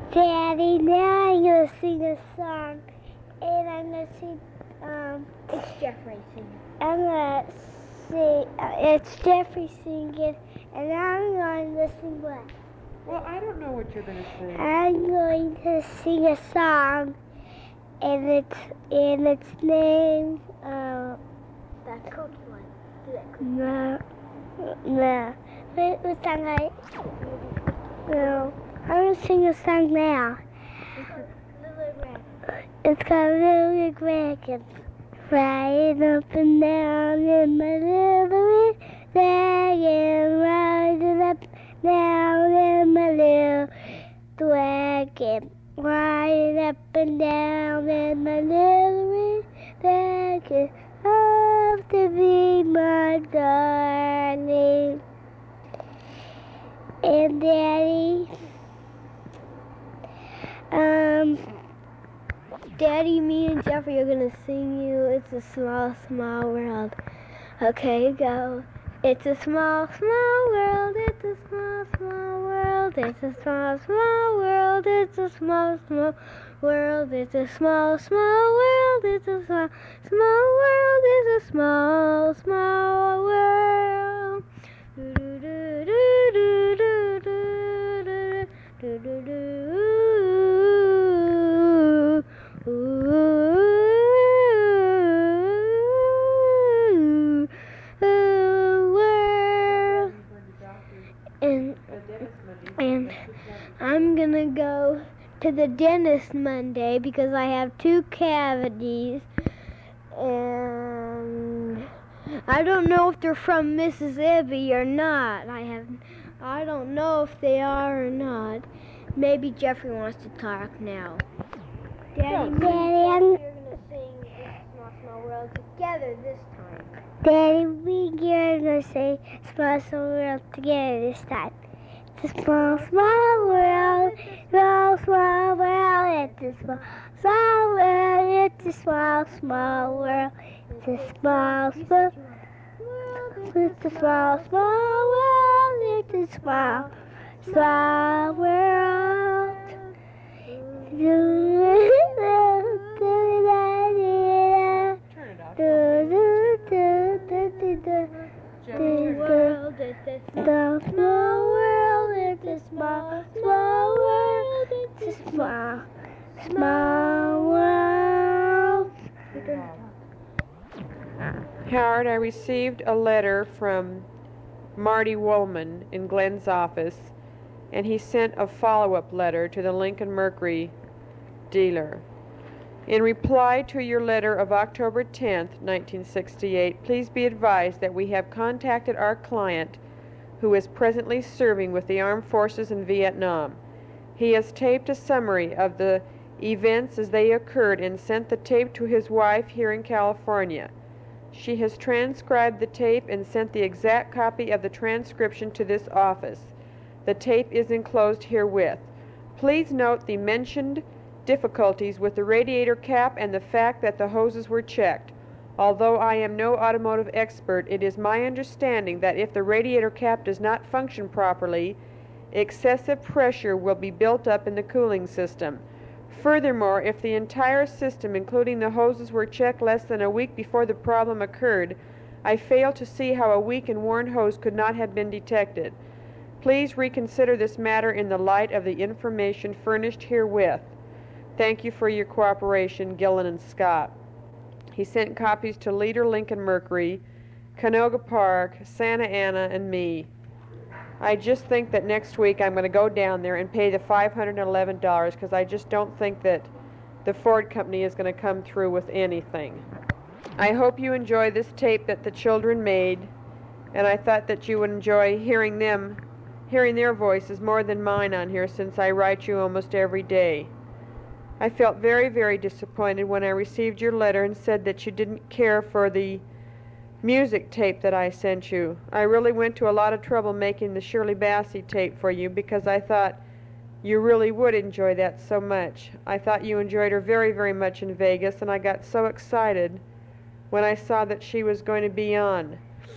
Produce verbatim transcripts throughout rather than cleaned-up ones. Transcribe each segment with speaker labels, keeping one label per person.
Speaker 1: Daddy, now I'm gonna sing a song, and I'm gonna sing. Um,
Speaker 2: It's Jeffrey singing.
Speaker 1: I'm gonna sing. Uh, it's Jeffrey singing, and I'm going to sing what?
Speaker 3: Well, I don't know what you're going to sing.
Speaker 1: I'm going to sing a song, and it's and it's named. Uh,
Speaker 2: That cookie one. Do that cookie.
Speaker 1: no, no. What, what song I? No, I'm gonna sing a song now.
Speaker 2: Little Red.
Speaker 1: It's got really dragons flying up and down in my little dragon, rising up down in my little dragon, riding up and down in my little dragon, love to be my darling. And Daddy, um.
Speaker 2: Daddy, me and Jeffrey are gonna sing you It's a Small, Small World. Okay, go. It's a small, small world, it's a small, small world, it's a small, small world, it's a small, small world, it's a small, small world, it's a small, small world, it's a small, small world. Do do do do do do do do do do. And, and I'm gonna go to the dentist Monday because I have two cavities, and I don't know if they're from Mississippi or not. I have, I don't know if they are or not. Maybe Jeffrey wants to talk now. Daddy,
Speaker 1: Daddy, I'm,
Speaker 2: we're gonna sing It's a Small, Small World together this time.
Speaker 1: Daddy, we are gonna say small, small world together this time. It's a small, small world, small, small world. It's a small, small world. It's a small, small world. It's a small, small. It's a small, small world. It's a small, small world.
Speaker 3: Turn it off.
Speaker 1: The world, it's a small, small world, it's a small, small world, it's a small, small world.
Speaker 3: Howard, I received a letter from Marty Woolman in Glenn's office, and he sent a follow-up letter to the Lincoln Mercury dealer. In reply to your letter of October tenth, nineteen sixty-eight, please be advised that we have contacted our client who is presently serving with the armed forces in Vietnam. He has taped a summary of the events as they occurred and sent the tape to his wife here in California. She has transcribed the tape and sent the exact copy of the transcription to this office. The tape is enclosed herewith. Please note the mentioned difficulties with the radiator cap and the fact that the hoses were checked. Although I am no automotive expert, it is my understanding that if the radiator cap does not function properly, excessive pressure will be built up in the cooling system. Furthermore, if the entire system, including the hoses, were checked less than a week before the problem occurred, I fail to see how a weak and worn hose could not have been detected. Please reconsider this matter in the light of the information furnished herewith. Thank you for your cooperation, Gillen and Scott. He sent copies to Leader Lincoln Mercury, Canoga Park, Santa Ana, and me. I just think that next week I'm going to go down there and pay the five hundred eleven dollars because I just don't think that the Ford Company is going to come through with anything. I hope you enjoy this tape that the children made, and I thought that you would enjoy hearing them, hearing their voices more than mine on here since I write you almost every day. I felt very, very disappointed when I received your letter and said that you didn't care for the music tape that I sent you. I really went to a lot of trouble making the Shirley Bassey tape for you because I thought you really would enjoy that so much. I thought you enjoyed her very, very much in Vegas, and I got so excited when I saw that she was going to be on.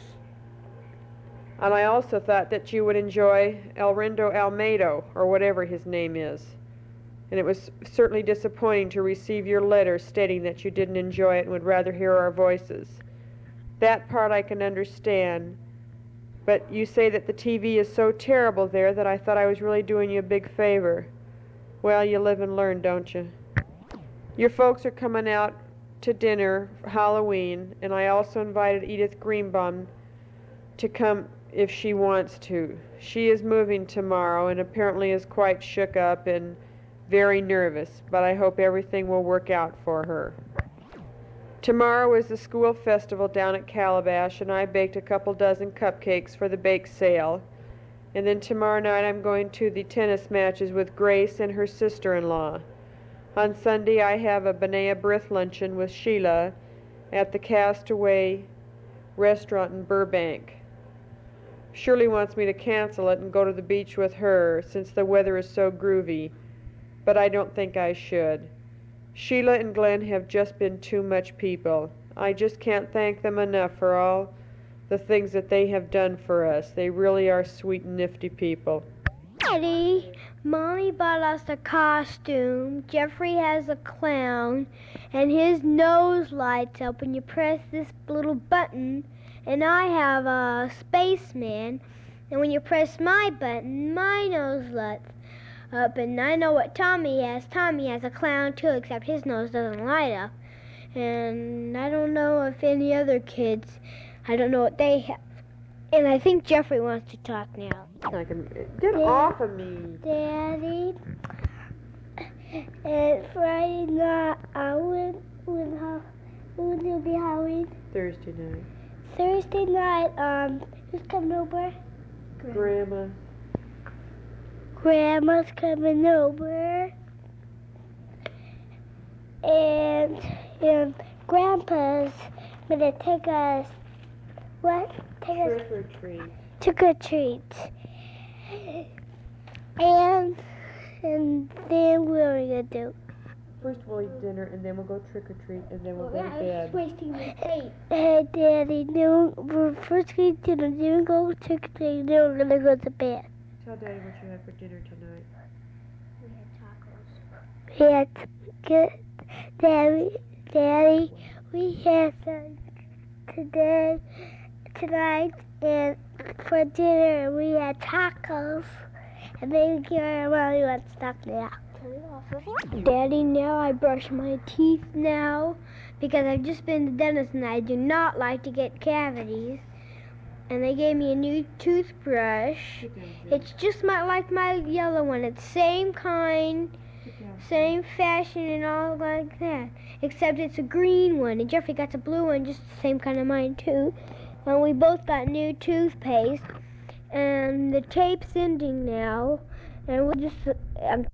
Speaker 3: And I also thought that you would enjoy El Rindo Almeida, or whatever his name is. and it was certainly disappointing to receive your letter stating that you didn't enjoy it and would rather hear our voices. That part I can understand, but you say that the T V is so terrible there that I thought I was really doing you a big favor. Well, you live and learn, don't you? Your folks are coming out to dinner for Halloween, and I also invited Edith Greenbaum to come if she wants to. She is moving tomorrow and apparently is quite shook up and very nervous, but I hope everything will work out for her. Tomorrow is the school festival down at Calabash, and I baked a couple dozen cupcakes for the bake sale. And then tomorrow night I'm going to the tennis matches with Grace and her sister-in-law. On Sunday I have a B'nai B'rith luncheon with Sheila at the Castaway restaurant in Burbank. Shirley wants me to cancel it and go to the beach with her since the weather is so groovy, but I don't think I should. Sheila and Glenn have just been too much people. I just can't thank them enough for all the things that they have done for us. They really are sweet and nifty people.
Speaker 2: Daddy, Mommy bought us a costume. Jeffrey has a clown, and his nose lights up when you press this little button. And I have a spaceman, and when you press my button, my nose lights up. And I know what Tommy has. Tommy has a clown too, except his nose doesn't light up. And I don't know if any other kids, I don't know what they have. And I think Jeffrey wants to talk now.
Speaker 3: I can get
Speaker 1: Dad,
Speaker 3: off of me.
Speaker 1: Daddy, and Friday night I went with how when will be Halloween?
Speaker 3: Thursday night.
Speaker 1: Thursday night, um, who's coming over?
Speaker 3: Grandma.
Speaker 1: Grandma's coming over. And, and Grandpa's gonna take us, what? Take us
Speaker 3: Trick or treat.
Speaker 1: trick or treat. And, and then what are we gonna do?
Speaker 3: First we'll eat dinner, and then we'll go trick or treat, and then we'll go to
Speaker 2: I was
Speaker 3: bed.
Speaker 2: wasting my tape.
Speaker 1: Hey, Daddy, no, we're first going to dinner, then we go trick or treat, then we're gonna go to bed.
Speaker 3: Tell Daddy what you had for dinner tonight.
Speaker 2: We had tacos.
Speaker 1: We had, good, Daddy, Daddy, we had some today, tonight, and for dinner we had tacos, and then Grandma wants to stop now.
Speaker 2: Daddy, now I brush my teeth now because I've just been to the dentist and I do not like to get cavities. And they gave me a new toothbrush. It's just my, like my yellow one. It's same kind, same fashion and all like that. Except it's a green one. And Jeffrey got the blue one, just the same kind of mine too. And we both got new toothpaste. And the tape's ending now. And we'll just, I'm